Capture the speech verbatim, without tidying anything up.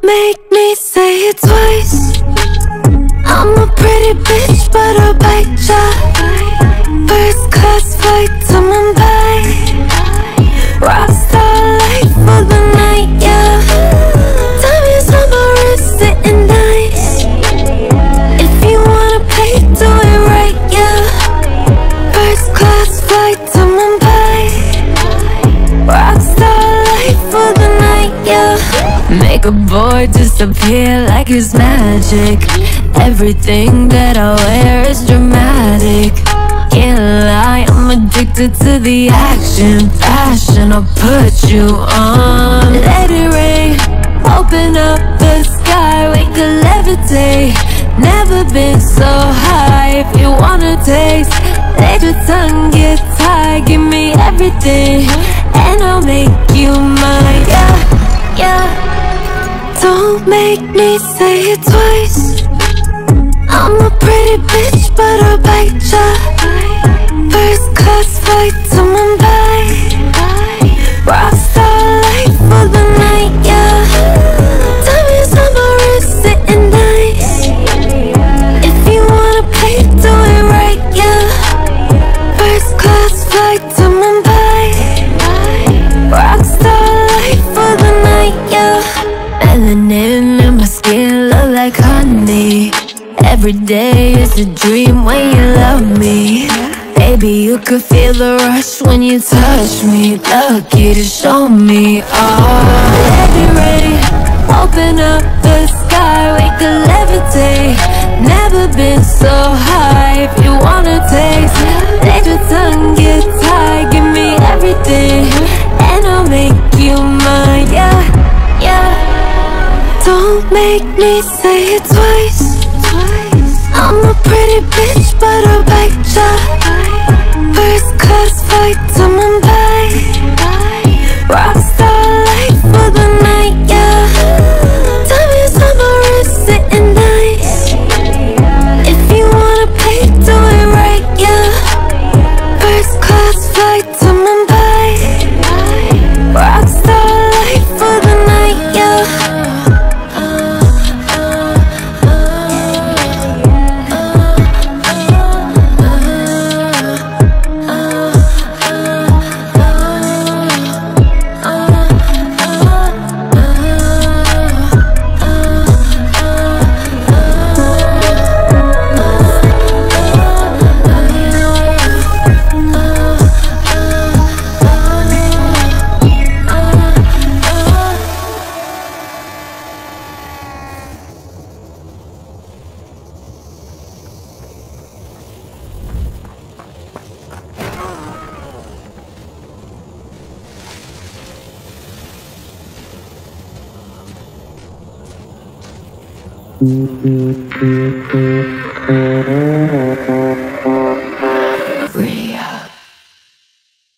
make me say it twice. I'm a pretty bitch, but a bite shot. First class flight to Mumbai. Rockstar life for the night, yeah. Diamonds on my wrist, sitting nice. If you wanna pay, do it right, yeah. First class flight to Mumbai. Rockstar life for the night, yeah. Make a boy disappear like it's magic. Everything that I wear is dramatic. Can't lie, I'm addicted to the action. Passion, I'll put you on. Let it rain, open up the sky. We could levitate. Never been so high. If you wanna taste, let your tongue get tied. Give me everything, and I'll make you mine. Yeah, yeah. Don't make me say it twice. I'm a pretty bitch, but a bite shot. First class flight to Mumbai. Rockstar life for the night, yeah. Diamonds on my wrist, sitting nice. If you wanna pay, do it right, yeah. First class flight to Mumbai. Rockstar life for the night, yeah. Melanin in my skin look like honey. Every day is a dream when you love me. Baby, you could feel the rush when you touch me. Lucky to show me, oh. Let it rain, open up the sky. We could levitate. Never been so high. If you wanna taste, let your tongue get tied. Give me everything, and I'll make you mine, yeah, yeah. Don't make me say it twice. I'm a pretty bitch, but a bite shot. First class flight to Mumbai. Rockstar life for the night, yeah. Diamonds on my wrist, sitting nice. If you wanna pay, do it right, yeah. First class flight to Mumbai. Rockstar life for the night, yeah. Thank you.